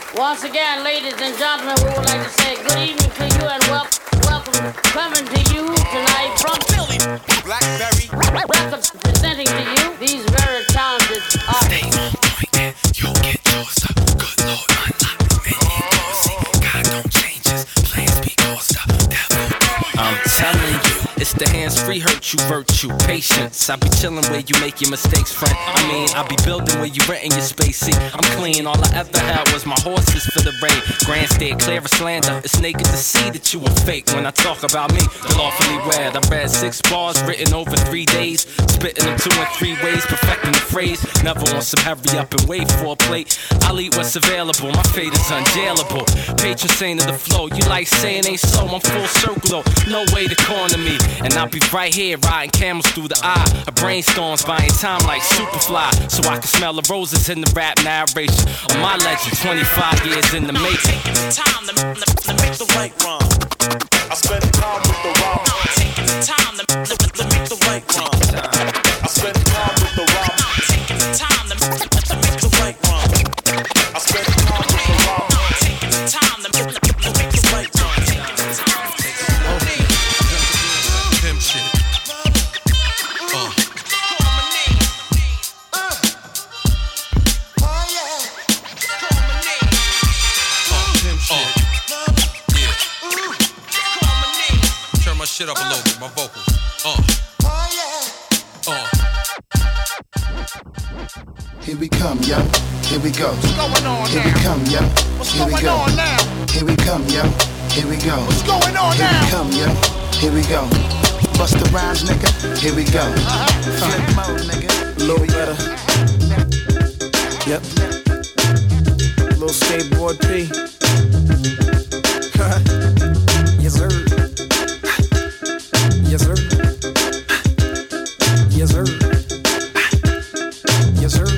Once again, ladies and gentlemen, we would like to say good evening to you and welcome coming to you tonight from Philly. Blackberry Records presenting to you these very talented artists. Stay on point and you'll get yours up. Good Lord, unlock many more. See, God don't change his plans because the devil. I'm telling you, it's the hands-free hurt you virtue, patience. I be chillin' where you make your mistakes, friend. I mean, I be building where you renting your space. See, I'm clean, all I ever had was my horses for the rain. Grandstand, clear of slander. It's naked to see that you a fake. When I talk about me, the lawfully wed. I read 6 bars written over 3 days, spitting them 2 and 3 ways, perfecting the phrase. Never on some hurry up and wait for a plate. I'll eat what's available, my fate is unjailable. Patron saint of the flow, you like saying ain't so. I'm full circle though, no way to corner me. And I'll be right here riding camels through the eye. A brainstorm's buying time like Superfly, so I can smell the roses in the rap narration of my legend. 25 years in the making. Taking the time to make the right rhyme. I spend time with the rhyme. Taking the time to make the right rhyme. I spend time with the rhyme. Taking the time to make the right rhyme. I spend time with the rhyme. Taking the time to make the right rhyme. Pimp shit. My shit up a little bit, my vocals. Here we come, yo. Here we go. What's going on Here now? we come, yo. What's Here we going go. on now? Here we come, yo. Here we go. What's going on Here now? we come, yo. Here we go. Bust the rhymes, nigga. Here we go. Flip mode, nigga. A little better. Yep. Little skateboard P. Yes, sir. Yes, sir. Yes, sir. Yes, sir.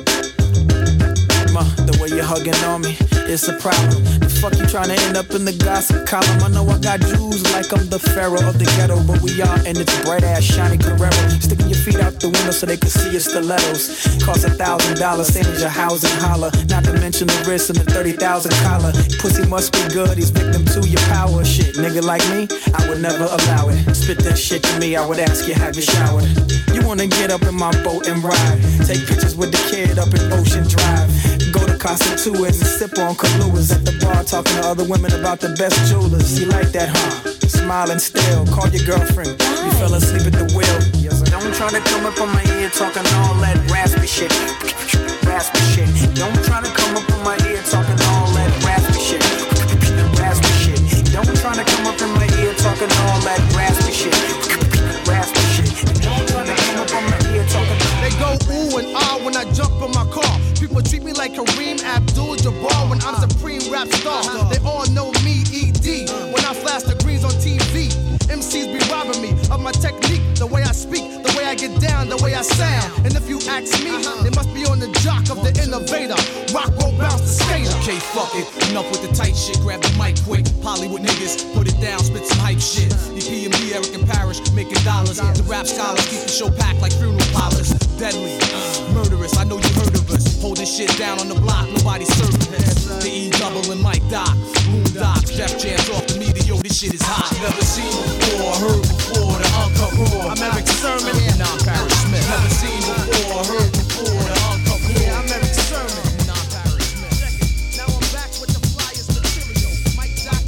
The way you're hugging on me, it's a problem. The fuck you trying to end up in the gossip column? I know I got Jews like I'm the pharaoh of the ghetto, but we are, and it's bright ass shiny Carrero. Sticking your feet out the window so they can see your stilettos. Cost $1,000, same as your house and holler. Not to mention the wrist and the 30,000 collar. Pussy must be good, he's victim to your power. Shit, nigga like me, I would never allow it. Spit that shit to me, I would ask you, have you showered? You wanna get up in my boat and ride? Take pictures with the kid up in Ocean Drive. Go to Casa Tuas and sip on Kahlúas at the bar, talking to other women about the best jewelers. You like that, huh? Smiling still, call your girlfriend. You fell asleep at the wheel. Yes, don't try to come up on my ear talking all that raspy shit. Raspy shit. Don't try to come up on my ear talking all that raspy shit. Raspy shit. Don't try to come up in my ear talking all that raspy shit. Raspy shit. Don't try to come up on my ear talking. They go ooh and ah when I jump in my car. People treat me like Kareem Abdul-Jabbar when I'm supreme rap star. They all know me, E.D. When I flash the greens on TV, MCs be robbing me of my technique, the way I speak, the way I get down, the way I sound. And if you ask me, they must be on the jock of the innovator. Rock, roll, bounce, the skater. Okay, fuck it. Enough with the tight shit. Grab the mic quick. Hollywood niggas, put it down, spit some hype shit. EPMD, Eric and Parrish, making dollars. The rap scholars keep the show packed like funeral parlors. Deadly, murderous. I know you heard of us. Holding shit down on the block, nobody serving this. The E double and Mike Doc, Moon Doc, Def Jams off the media. Yo, this shit is hot. Never seen before, heard before. The uncut raw. I'm Eric Sermon. Non-Paris Smith. Never seen before, heard before. The uncut raw. I'm Eric Sermon. Non-Paris Smith. Now I'm back with the flyest material. Mike Doc.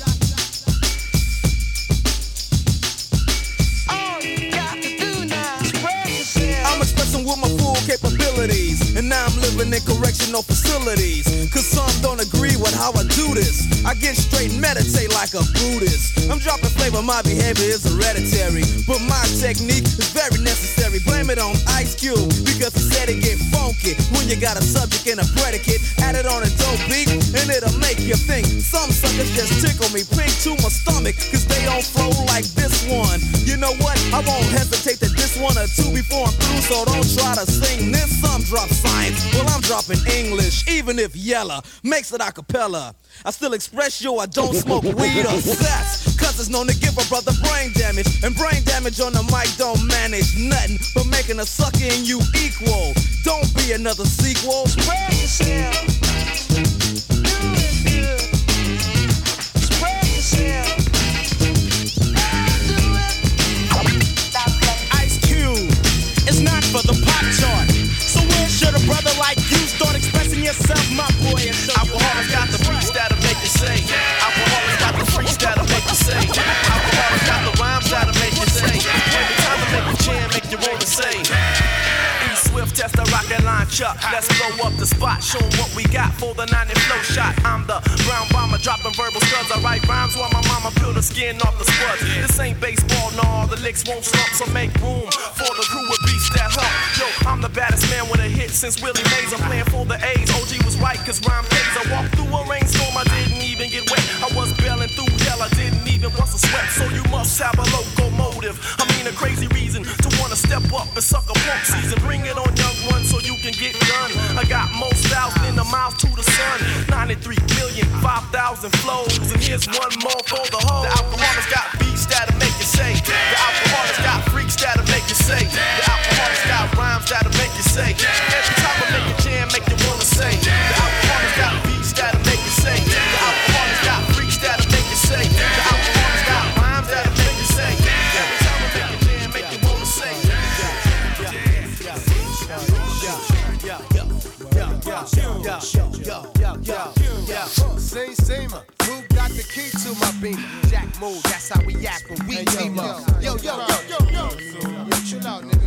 All you got to do now is spread yourself. I'm expressing with my full capabilities, and now I'm living in correctional facilities. Cause some don't agree with how I do this. I get straight and meditate like a Buddhist. I'm dropping flavor, my behavior is hereditary, but my technique is very necessary. Blame it on Ice Cube, because he said it get funky when you got a subject and a predicate. Add it on a dope beat, and it'll make you think. Some suckers just tickle me pink to my stomach, cause they don't flow like this one. You know what? I won't hesitate to diss one or two before I'm through, so don't try to sing this. Some drop science, well I'm dropping English, even if Yella makes it a cappella. I still express yo, I don't smoke weed or sex, cause it's known to give a brother brain damage, and brain damage on the mic don't manage nothing but making a sucker in you equal. Don't be another sequel. Spread yourself. Chuck. Let's blow up the spot, show 'em what we got for the 90 flow shot. I'm the brown bomber, dropping verbal studs. I write rhymes while my mama peel the skin off the spuds. This ain't baseball, no, the licks won't slump, so make room for the crew with beats that hump. Yo, I'm the baddest man with a hit since Willie Mays. I'm playing for the A's. OG was right, cause rhyme pays. I walked through a rainstorm, I didn't even get wet. I was bailing through hell, I didn't even bust a sweat. So you must have a locomotive. I mean a crazy reason to wanna step up and suck a punk season. Bring it on, young one, so you can get done. I got more styles than the miles to the sun. 93 million, 5,000 flows. And here's one more for the whole. The alcoholics got beats that'll make you say. The alcoholics got freaks that'll make you say. The alcoholics got rhymes that'll make you say. Every time I make a jam, make you wanna say. The alcoholics got beats that'll make you say. The alcoholics got freaks that'll make you say. The alcoholics got rhymes that'll make you say. Every time I make a jam, make you wanna say. Seamer, who got the key to my beamer? Jack move, that's how we act when we team up. Yo, chill out, nigga.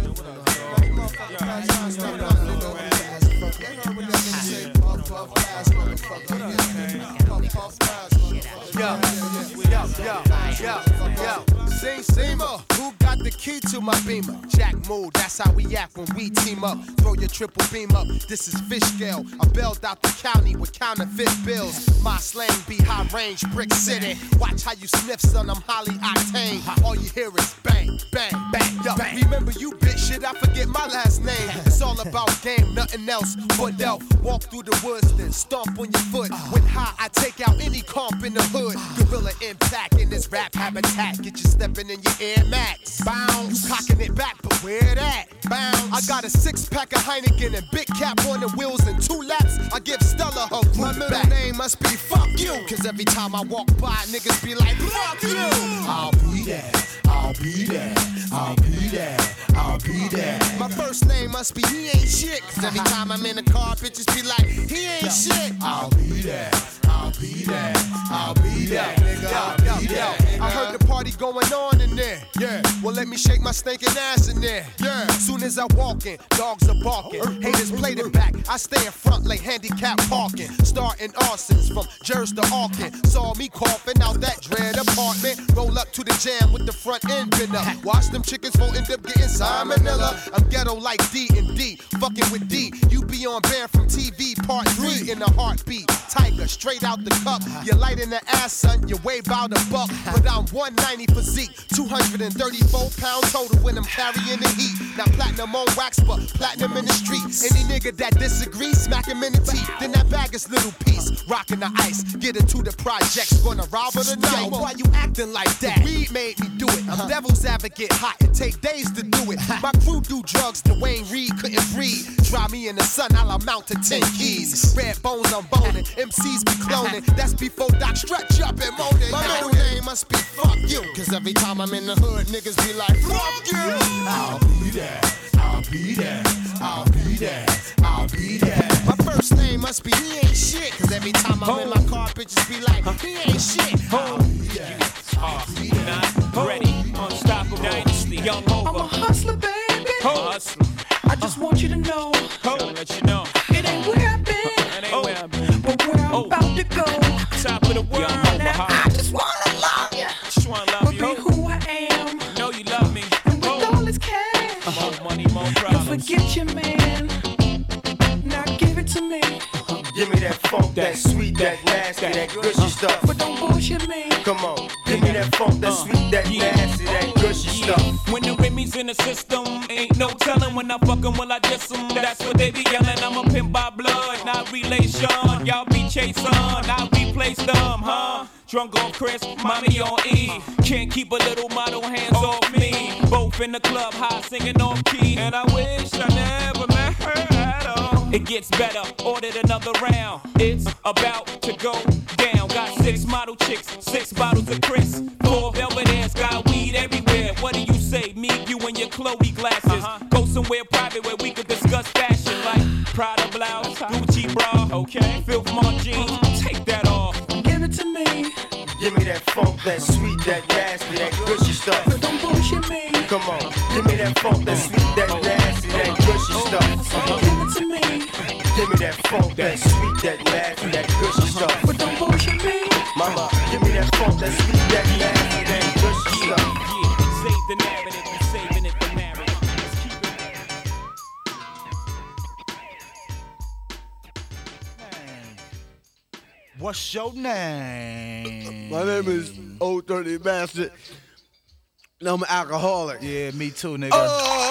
Seamer, who got the key to my beamer? Jack move, that's how we act when we team up. Throw your triple beam up, this is fish scale. I bailed out the county with counterfeit bills. My slang be high range, brick city. Watch how you sniff, son, I'm highly octane. All you hear is bang, bang, bang. Yo, remember you bitch shit, I forget my last name. It's all about game, nothing else. Foot out, walk through the woods, then stomp on your foot. When high, I take out any comp in the hood. Gorilla impact in this rap habitat. Get you stepping in your Air Max. Bounce, you cocking it back, but where that? Bounce. I got a 6-pack of Heineken and big cap on the wheels and 2 laps. I give Stella her root. My middle name must be fuck you. Cause every time I walk by, niggas be like, fuck you. I'll be there, I'll be there, I'll be there, I'll be there. My first name must be he ain't shit. Cause every time I'm in the car, bitches be like, he ain't shit. I'll be there, I'll be there, I'll be there, nigga, I'll be there. I heard the party going on in there. Yeah, well let me shake my stinking ass in there. Yeah, soon as I walk in, dogs are barking. Haters played it back. I stay in front like handicap parking. Starting arsons from Jersey to Auckland. Saw me coughing out that dread apartment. Roll up to the jam with the front end been up. Watch them chickens won't end up getting salmonella. I'm ghetto like D&D, fucking with D. You be on band from TV part 3 in a heartbeat. Tiger, straight out the cup. You light in the ass, son, you weigh about $1. But I'm 190 physique, 234 pounds total when I'm carrying the heat. Now platinum on wax, but platinum in the street. Any nigga that disagrees, smack him in the teeth. Then that bag is little piece, rocking the ice. Get into the projects, gonna rob her tonight. Yo, why you acting like that? Weed made me do it. I'm devil's advocate, hot. It take days to do it. My crew do drugs, Dwayne Reed couldn't breathe. Try me in the sun, I'll amount to 10 keys. Red bones, I'm boning. MCs be cloning. That's before Doc stretch up and moaning. My middle name must be fuck you. Cause every time I'm in the hood, niggas be like, fuck you. I'll be there, I'll be there, I'll be there, I'll be there. My first name must be he ain't shit. Cause every time I'm in my car, bitches be like, he ain't shit. I'll be there, I'll be there. Not ready, unstoppable dynasty, young Hova. I'm a hustler, baby. Hustler. I just want you to know. Gonna let you know. It ain't where I've been. It ain't where I've been. But where I'm about to go. Top of the world. Now I just wanna love you. Just wanna love but you. Be who I am. Know you love me. And with all this cash. More money, more problems. Don't forget your man. Now give it to me. Give me that funk, that sweet, that nasty, that gushy stuff. But don't bullshit me. Come on, give me that funk, that sweet, that nasty, that gushy stuff. When the Remy's in the system, ain't no telling when I fuck 'em, will I diss 'em. That's what they be yelling. I'm a pimp by blood, not relation. Y'all be chasing, I replace them, huh? Drunk on Chris, mommy on E. Can't keep a little model hands off me. Both in the club, high singing off key. And I wish I never met her at all. It gets better, ordered another round. It's about to go down. Got 6 model chicks, 6 bottles of Chris. 4 velvet ass, got weed everywhere. What do you say? Me, you, and your Chloe glasses. Go somewhere private where we could discuss fashion, like Prada blouse, Gucci bra, okay? Filth Mart jeans, take that off. Give it to me. Give me that funk, that sweet, that nasty, that gushy stuff. But don't bullshit me. Come on, give me that funk, that sweet, that nasty, that gushy stuff. Give it to me. funk, that sweet, that nasty, that gushy stuff. But don't bullshit me. Mama, give me that funk, that sweet, that nasty, that gushy stuff. Yeah, save the narrative, I'm saving it for marriage. Let's keep it. What's your name? My name is Old Dirty Bastard. And I'm an alcoholic. Yeah, me too, nigga.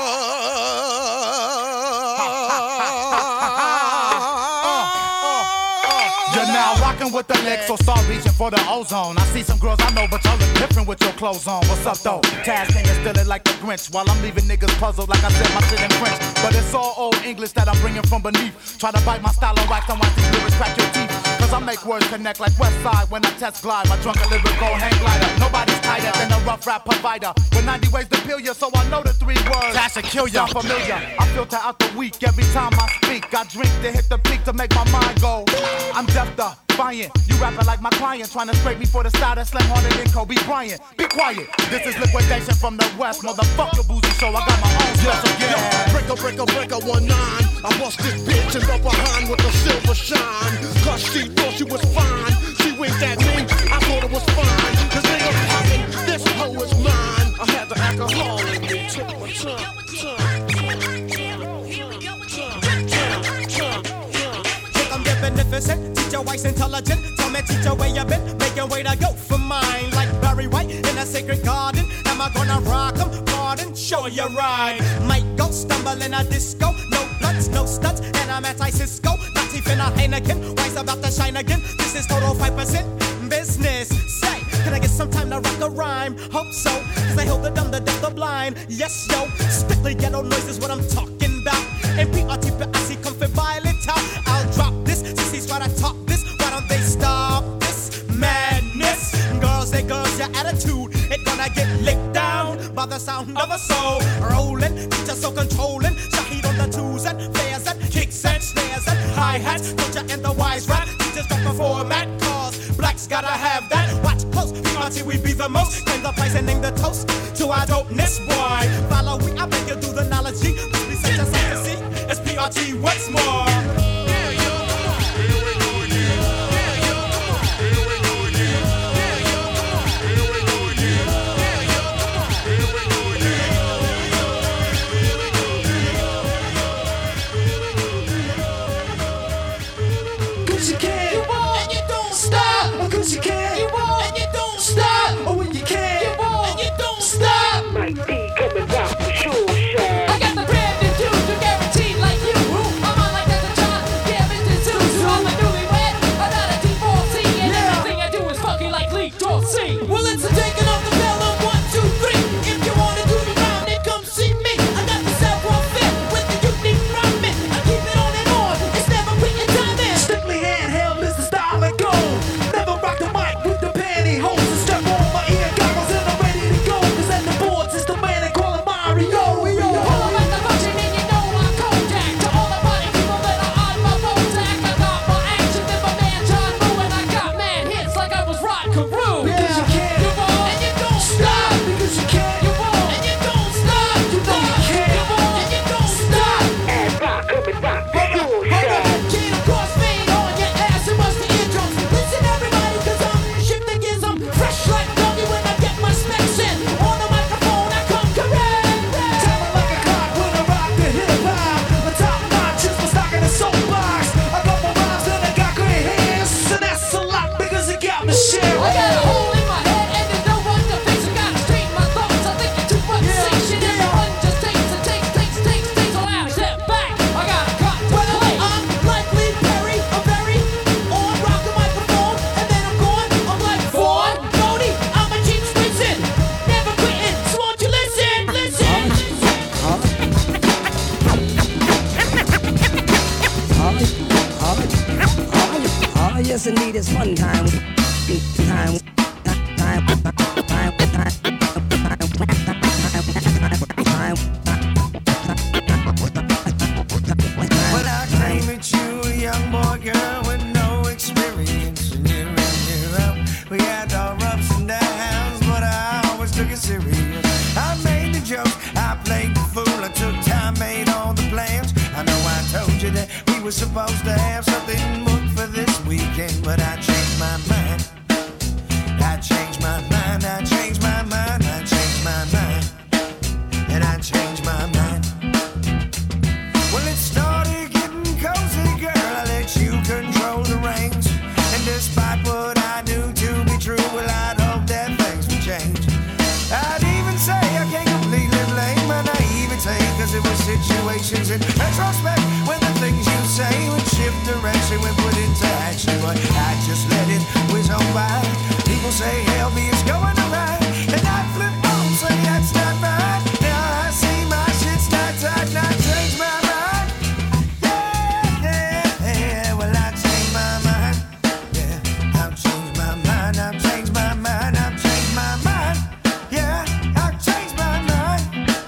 You're now rocking with the licks, so start reaching for the ozone. I see some girls I know, but y'all look different with your clothes on. What's up, though? Taz niggas still it like the Grinch, while I'm leaving niggas puzzled like I said my shit in French. But it's all old English that I'm bringing from beneath. Try to bite my style and wax and watch these lyrics crack your teeth. Cause I make words connect like West Side when I test glide. My drunken lyrical hang glider. Nobody's tighter than a rough rap provider. With 90 ways to peel you, so I know the 3 words. That should kill ya. Sound familiar. I filter out the weak every time I speak. I drink to hit the peak to make my mind go. I'm deaf-defiant. You rapping like my client, trying to scrape me for the style that slam harder than Kobe Bryant. Be quiet. This is liquidation from the West. Motherfucker boozy show. I got my own special yeah. Breaker, 19. I bust this bitch and up behind with a silver shine. Cause she thought she was fine. She winked at me, I thought it was fine. Cause nigga poppin', this hoe is mine. I had the alcohol in me, took my time. I'm beneficent, teach your wife's intelligent. Tell me, teach her where you been, make your way to go for mine. Like Barry White in a sacred garden. Am I gonna rock 'em? Pardon, show you right. Might go stumble in a disco. No blunts, no stunts, and I'm anti-Cisco. Not even a Heineken, wife's about to shine again. This is total 5% business. Say, can I get some time to rock a rhyme? Hope so, cause I hold the dumb, the deaf, the blind. Yes, yo, strictly ghetto noise is what I'm talking about. And P-R-T-P-I-C, comfort, violent top. I'll drop this, CC's try to top this. Why don't they stop this madness? Girls, they girls, your attitude, it gonna get licked down by the sound of a soul. Rolling, teacher so controlling. Shahid on the twos and flares and kicks and snares and hi-hats. Culture and the wise rap, teachers got the format. Cause blacks gotta have that. Watch close, P-R-T, we be the most. Claim the price and name the toast to our dopeness, boy. Follow we, I beg you do the knowledge. This be such a sight to see. It's P-R-T, what's more? You can, you won't, and you don't stop. Or when you can, you won't, and you don't stop. Mike D coming down for sure, shot. I got the brand new dude, you guaranteed like you. I'm on like that's a child, yeah, Mr. Susan. I'm a newlywed, I'm not a divorcee, and everything I do is fucking like Lee Dorsey. Well, it's a taking off the bell on 1, 2, 3. If you wanna do the round, then come see me. I got the savoir fit with the unique rhyming. I keep it on and on, it's never quitting time in. Strictly handheld is the style I go. Rock the mic with the pantyhose and strap on my ear goggles and I'm ready to go. Cause at the boards it's the man they call him Mario. Pull him at the function and you know I'm contact. To all the party people that are on my phone tack. I got more action than my man John Woo. And I got mad hits like I was Rod Carew. Because you can, you won't, and you don't stop. Because you can, you won't, and you don't stop. You know you can, you won't, and you don't stop. And rock up and rock the sure shot. Can't of course fade on your ass and bust the eardrums. Listen everybody. Fresh like doggy when I get my specs in. On the microphone I come correct. Tell me like a clock when I rock the hip-hop. The top notch is my stock in the soapbox. I got my rhymes and I got great hands. And that's a lot because it got me shit. I got a hole in my head and there's no one to fix it. Gotta straighten my thoughts. I think it's too much section. And the one just takes and takes. So I step back. I got a cut to play. I'm like Lee Perry. I'm very on rock the microphone. And then I'm gone. I'm like Ford. I'm a cheap squintin', never quittin', so won't you listen, listen. Yes, indeed, it's fun time. When I came at you, a young boy, girl, with no experience, we had our ups and downs, but I always took it serious. I made the jokes, I played the fool, I took time, made all the plans. I know I told you that we were supposed to have some but I changed my mind. I changed my mind, I changed my mind, I changed my mind, and I changed my mind. Well, it started getting cozy, girl, I let you control the reins. And despite what I knew to be true, well, I'd hope that things would change. I'd even say I can't completely blame my naivety, cause it was situations in retrospect when the things you say would shift direction when put into action. But I just let it whiz on by. People say, hell, me, it's going alright. And I flip on, say that's not right. Now I see my shit's not tight, and I change my mind. Yeah, yeah, yeah, well, I changed my mind. Yeah, I've changed my mind, I've changed my mind, I've changed my mind. Yeah, I've changed my mind.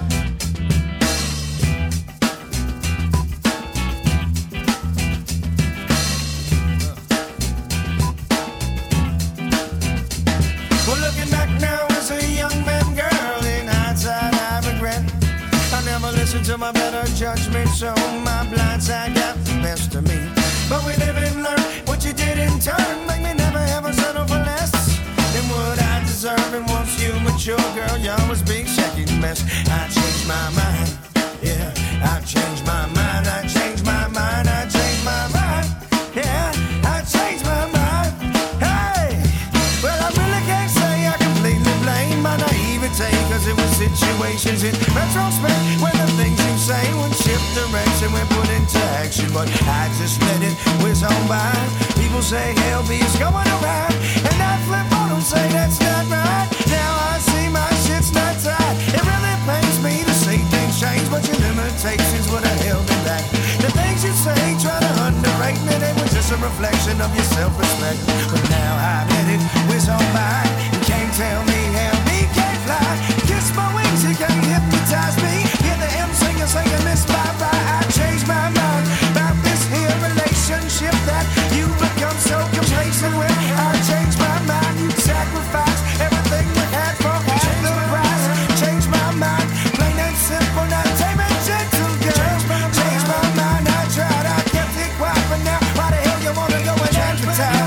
Well, looking back now as a young man, girl, in hindsight I regret I never listened to my better judgment, so my blind side got the best of me. But we live and learn. What you did in turn make me never ever settle for less than what I deserve. And once you mature, girl, you always be second best. I changed my mind. Yeah, I changed my mind. I changed my mind. I changed my mind. Yeah, I changed my mind. Hey, well, I really can't say I completely blame my naivety, cause it was situations in retrospect when the things you say would shift direction when put into action. But I just let it whiz on by. People say, hell, be it's going alright. And I flip on them, say that's not right. Now I see my shit's not tight. It really pains me to see things change, but your limitations would have held me back. The things you say, try to underrate me, they were just a reflection of your self-respect. But now I let it whiz on by. You can't tell me how me can't fly. Kiss my wings, you can't hypnotize me. Hear the M singer singing this bye-bye. I changed my mind about this here relationship that you become so complacent with. I changed my mind, you sacrifice everything we had for half the price. Change my mind, plain and simple, not tame and gentle, girl. Change my mind, I tried, I kept it quiet, but now why the hell you wanna go and advertise?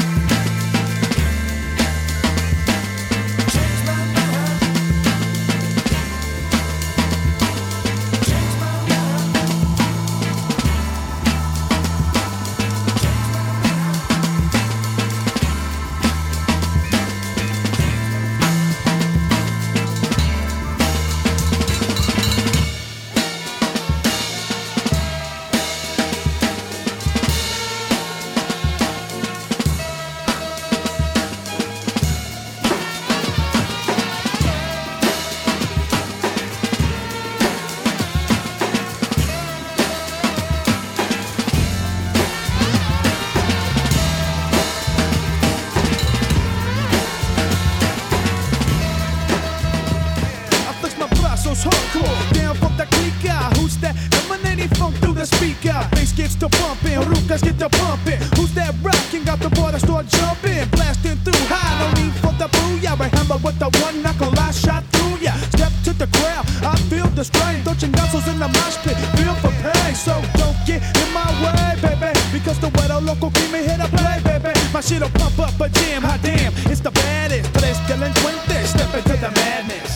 Hardcore, down from the clica. Who's that emanating funk through the speaker? Bass gets to pumping, Rukas get to pumping. Who's that rocking? Got the boy to start jumping, blasting through high. No need for the booyah. I hammer with the one knuckle, I shot through ya. Step to the crowd, I feel the strain. Don't chingazos in the mosh pit, feel for pain. So don't get in my way, baby, because the weather local keep me here to play, baby. My shit'll pump up a jam, hot damn, it's the baddest. Tres delincuentes, step into the madness.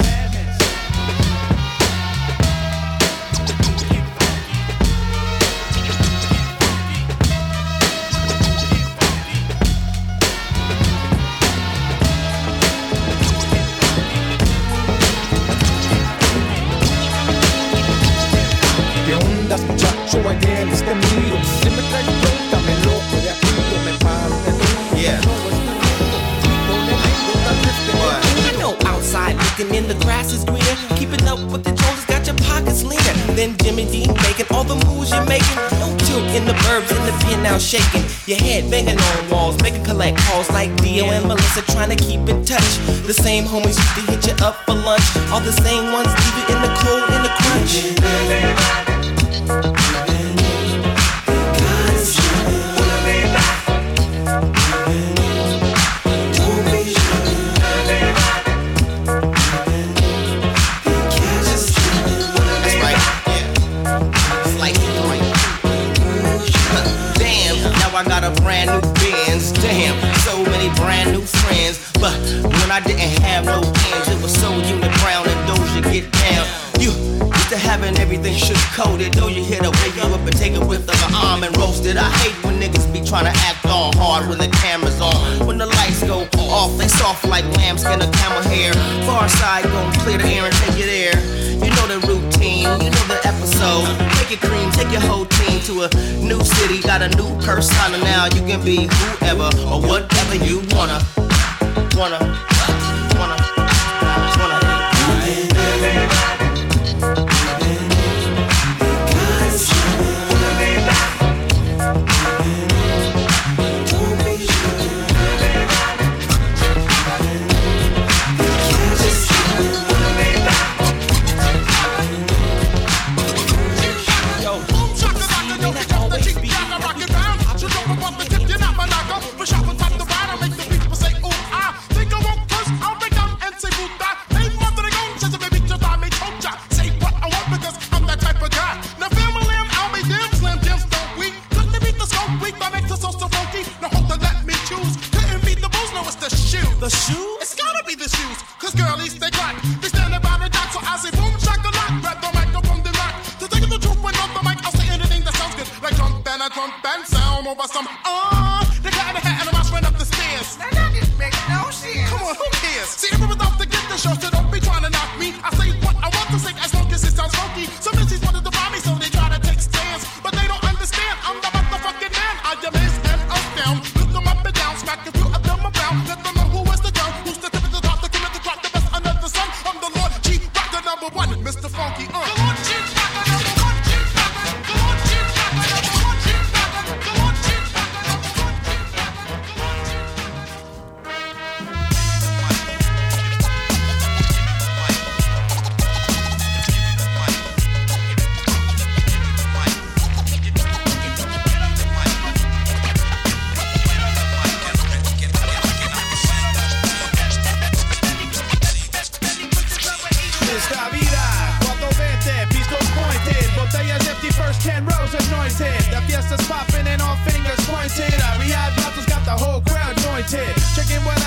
Muchacho, ayer este miro, si me traigo vuelta, me loco de aquí, yo me paro de río. Yeah. You know, outside looking in, the grass is greener. Keeping up with the Joneses, got your pockets leaner. Then Jimmy Dean making all the moves you're making. No tilt in the burbs, in the pen now shaking. Your head banging on walls, making collect calls like Dio and Melissa trying to keep in touch. The same homies used to hit you up for lunch. All the same ones leave you in the cold, in the crunch. I got a brand new Benz. Damn, so many brand new friends. But when I didn't have no ends, it was so Unibrown and Doja get down. You used to having everything sugar-coated. Doja hit a wake you up and take a whiff of an almond roasted. I hate when niggas be trying to act all hard when the camera's on. When the lights go off, they soft like lambskin or camel hair. Far side gon' clear the air and take it there. You know the routine, you know the episode. Take your cream, take your whole team to a new city. Got a new persona now. You can be whoever or whatever you wanna. The shoes? It's gotta be the shoes, cause girlies they got. They stand about the dock, so I say boom shakalaka. Grab the microphone, the rock. To take the truth when on the mic, I'll say anything that sounds good. Like jump and sound over some they got a hat and a mouse ran up the stairs. Now that didn't make no sense. Come on, who cares? See, everyone's out to get the show, so don't be trying to knock me. I say what I want to say as long as it sounds funky. Some MCs wanted to buy me, so they try to take stands. But they don't understand, I'm the motherfucking man. I am his and up down. Look them up and down, smack a few of them around. Let them know who is the girl, who's the tip of the top, the king of the crop, the best under the sun. I'm the Lord Chief Rocker number one, Mr. Funky. The Lord Chief Rocker number one, Chief Rocker. The Lord Chief Rocker number one, Chief Rocker. The Lord Chief Rocker number one, Chief Esta vida, 420, pistols pointed, botellas empty, first 10 rows anointed. The fiesta's popping and all fingers pointed. I rehab bottles got the whole crowd jointed. Checking what